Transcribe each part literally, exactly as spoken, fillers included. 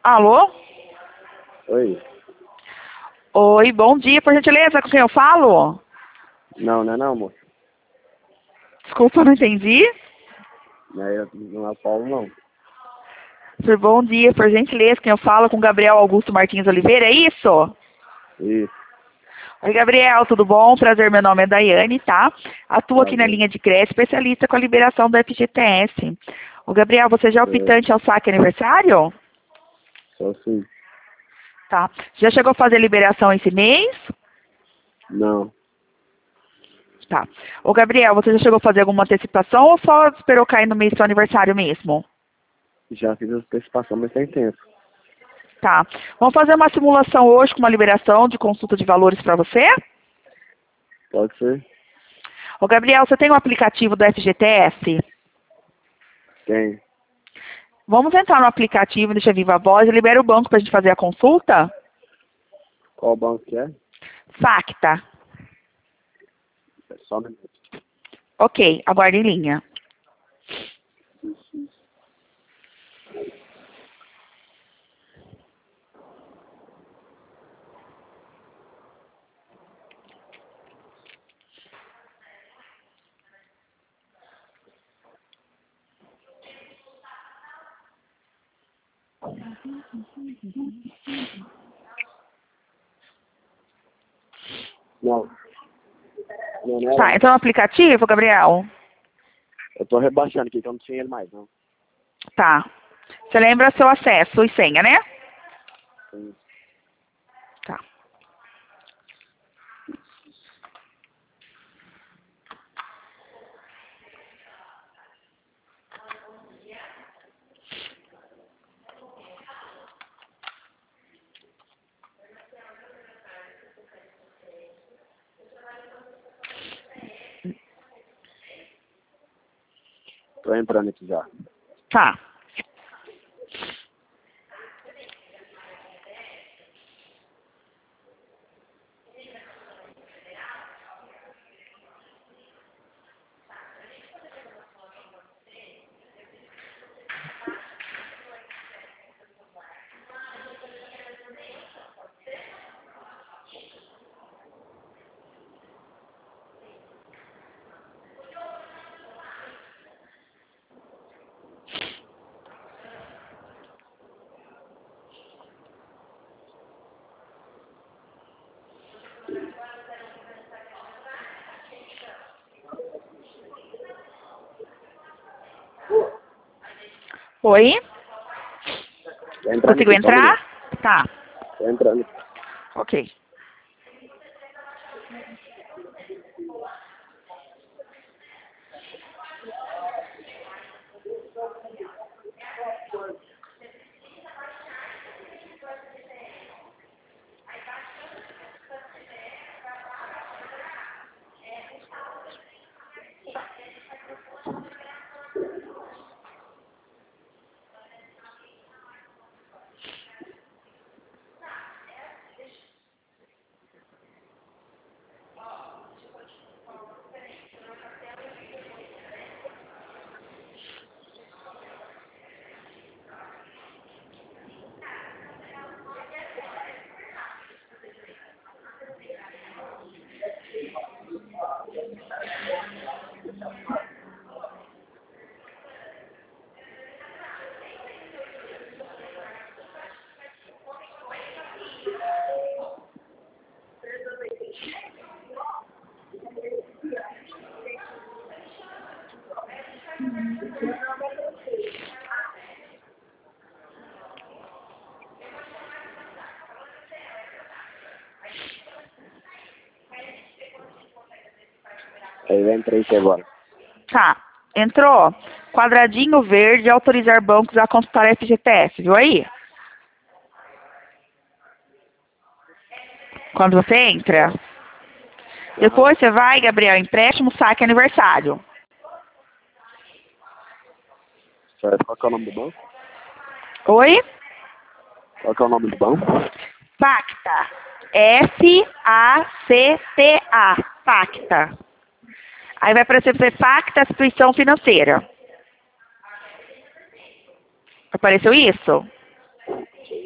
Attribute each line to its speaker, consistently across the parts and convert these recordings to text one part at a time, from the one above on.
Speaker 1: Alô?
Speaker 2: Oi.
Speaker 1: Oi, bom dia, por gentileza, com quem eu falo?
Speaker 2: Não, não é não, moço.
Speaker 1: Desculpa, não entendi.
Speaker 2: Não é, não é Paulo, não.
Speaker 1: Senhor, bom dia, por gentileza, quem eu falo com Gabriel Augusto Martins Oliveira, é isso?
Speaker 2: Isso.
Speaker 1: Oi, Gabriel, tudo bom? Prazer, meu nome é Daiane, tá? Atuo aqui na
Speaker 2: Prazer.
Speaker 1: linha de crédito, especialista com a liberação do F G T S. O Gabriel, você já é optante ao saque aniversário?
Speaker 2: Só sim.
Speaker 1: Tá. Já chegou a fazer liberação esse mês?
Speaker 2: Não.
Speaker 1: Tá. Ô, Gabriel, você já chegou a fazer alguma antecipação ou só esperou cair no mês do seu aniversário mesmo?
Speaker 2: Já fiz a antecipação, mas tem tempo.
Speaker 1: Tá. Vamos fazer uma simulação hoje com uma liberação de consulta de valores para você?
Speaker 2: Pode ser?
Speaker 1: Ô, Gabriel, você tem o aplicativo do F G T S?
Speaker 2: Tem.
Speaker 1: Vamos entrar no aplicativo, deixa viva a voz, e libera o banco para a gente fazer a consulta?
Speaker 2: Qual banco que é?
Speaker 1: Facta.
Speaker 2: É só um minuto.
Speaker 1: Ok, aguarde em linha.
Speaker 2: Não. Não, não é
Speaker 1: Tá,
Speaker 2: não.
Speaker 1: então no aplicativo, Gabriel?
Speaker 2: Eu tô rebaixando aqui, que eu não tinha ele mais, não.
Speaker 1: Tá. Você lembra seu acesso e senha, né?
Speaker 2: Sim.
Speaker 1: Tá.
Speaker 2: Tô entrando aqui já.
Speaker 1: Tá. Oi?
Speaker 2: Tô entrando
Speaker 1: Conseguiu
Speaker 2: aqui, só um minuto.
Speaker 1: entrar? Tá.
Speaker 2: Tô entrando.
Speaker 1: Ok.
Speaker 2: Aí eu entrei aqui agora.
Speaker 1: Tá. Entrou? Quadradinho verde, autorizar bancos a consultar F G T S, viu aí? Quando você entra. Depois você vai, Gabriel, empréstimo, saque, aniversário.
Speaker 2: Certo. Qual que é o nome do banco?
Speaker 1: Oi?
Speaker 2: Qual que é o nome do banco?
Speaker 1: Facta. F A C T A. Facta. Aí vai aparecer pra você Facta, instituição financeira. Apareceu isso?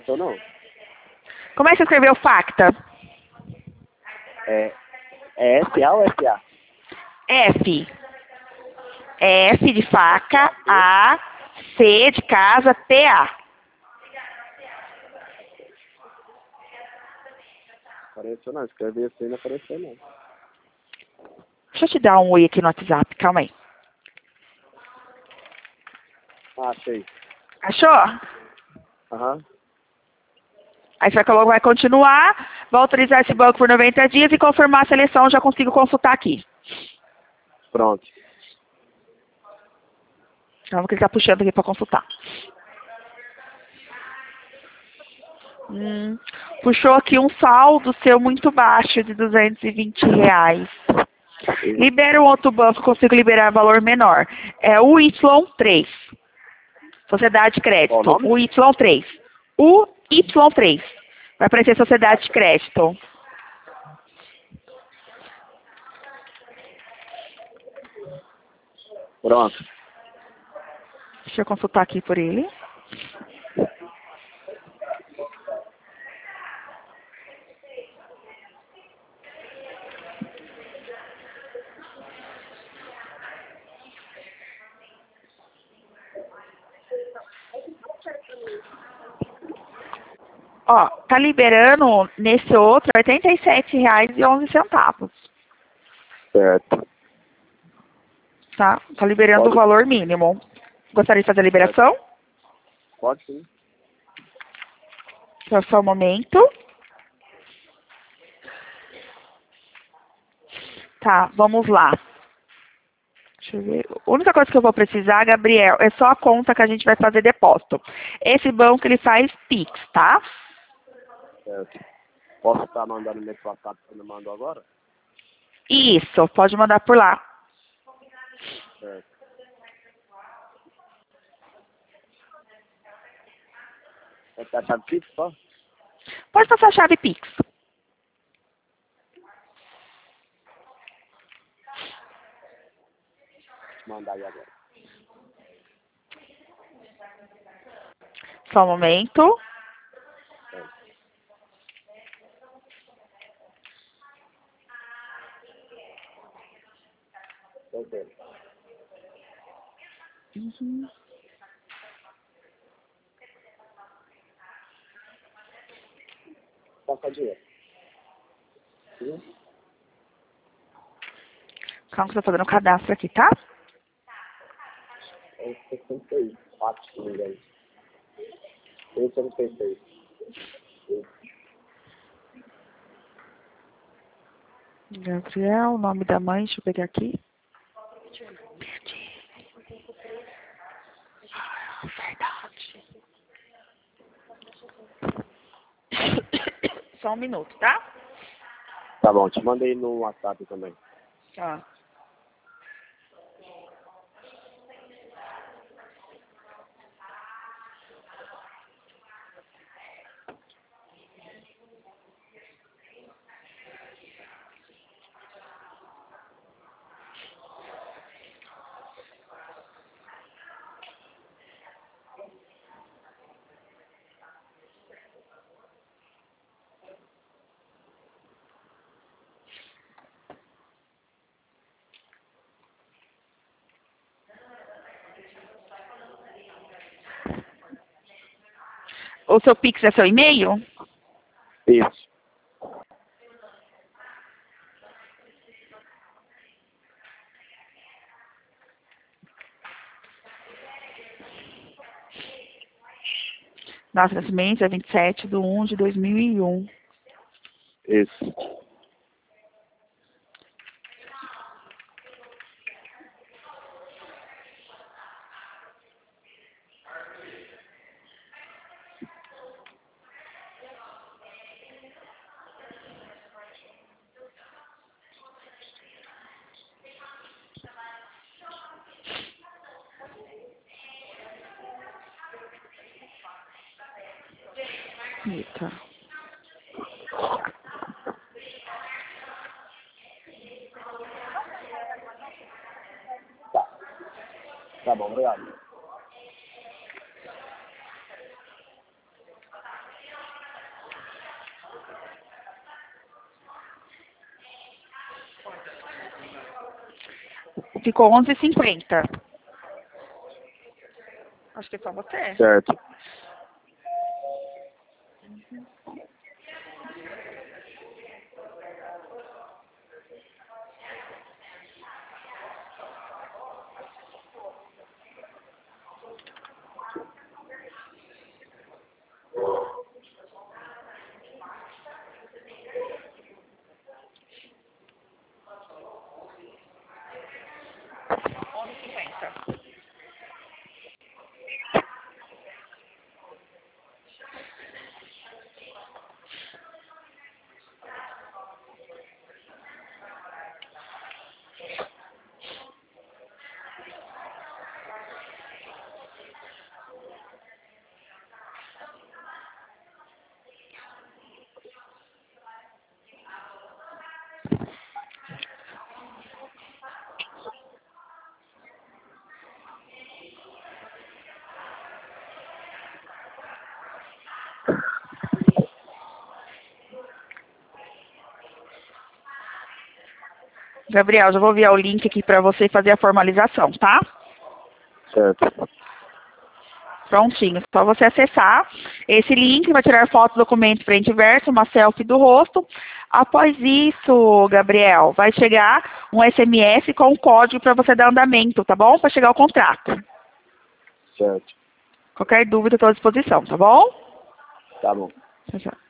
Speaker 2: Apareceu não?
Speaker 1: Como é que você escreveu facta?
Speaker 2: É, é S A ou S A?
Speaker 1: F. F de faca, A, C de casa, T, A.
Speaker 2: Apareceu não, escrevi assim e não apareceu não.
Speaker 1: Deixa eu te dar um oi aqui no WhatsApp, calma aí.
Speaker 2: Ah, achei.
Speaker 1: Achou?
Speaker 2: Aham.
Speaker 1: Aí você vai colocar, vai continuar, vai autorizar esse banco por noventa dias e confirmar a seleção, eu já consigo consultar aqui.
Speaker 2: Pronto.
Speaker 1: Calma que ele está puxando aqui para consultar. Hum, puxou aqui um saldo seu muito baixo de duzentos e vinte reais. Libera um outro banco, consigo liberar valor menor. É o Y três. Sociedade de
Speaker 2: Qual o
Speaker 1: Crédito.
Speaker 2: nome?
Speaker 1: O Y três. O Y três. Vai aparecer Sociedade de Crédito.
Speaker 2: Pronto.
Speaker 1: Deixa eu consultar aqui por ele. Ó, tá liberando nesse outro oitenta e sete reais e onze centavos.
Speaker 2: Certo.
Speaker 1: Tá? Tá liberando
Speaker 2: Pode.
Speaker 1: o valor mínimo. Gostaria de fazer a liberação?
Speaker 2: Pode sim.
Speaker 1: Então, só um momento. Tá, vamos lá. Deixa eu ver. A única coisa que eu vou precisar, Gabriel, é só a conta que a gente vai fazer depósito. Esse banco, ele faz Pix, tá?
Speaker 2: Certo. Posso estar mandando nesse WhatsApp que você me mandou agora?
Speaker 1: Isso, pode mandar por lá.
Speaker 2: Certo. É que a chave Pix só?
Speaker 1: Pode passar a chave Pix.
Speaker 2: Vou mandar aí agora.
Speaker 1: Só um momento.
Speaker 2: Certo. Certo.
Speaker 1: Uhum.
Speaker 2: Passa dinheiro. Sim.
Speaker 1: Calma que eu tô fazendo o cadastro aqui, tá?
Speaker 2: É sessenta e quatro, se não me engano. Esse eu não pensei.
Speaker 1: Gabriel, o nome da mãe, deixa eu pegar aqui. Ah, verdade. Só um minuto, tá?
Speaker 2: Tá bom, te mandei no WhatsApp também.
Speaker 1: Tá. O seu Pix é seu e-mail?
Speaker 2: Isso.
Speaker 1: Nossa, nascimento é vinte e sete de um de dois mil e um.
Speaker 2: Isso.
Speaker 1: Eita.
Speaker 2: Tá. Tá bom, obrigado.
Speaker 1: Ficou onze e cinquenta. Acho que é só você.
Speaker 2: Certo.
Speaker 1: onze e cinquenta. Gabriel, já vou enviar o link aqui para você fazer a formalização, tá?
Speaker 2: Certo.
Speaker 1: Prontinho, só você acessar esse link, vai tirar foto do documento frente e verso, uma selfie do rosto. Após isso, Gabriel, vai chegar um S M S com um código para você dar andamento, tá bom? Para chegar o contrato.
Speaker 2: Certo.
Speaker 1: Qualquer dúvida, estou à disposição, tá bom?
Speaker 2: Tá bom.
Speaker 1: Tchau, tchau.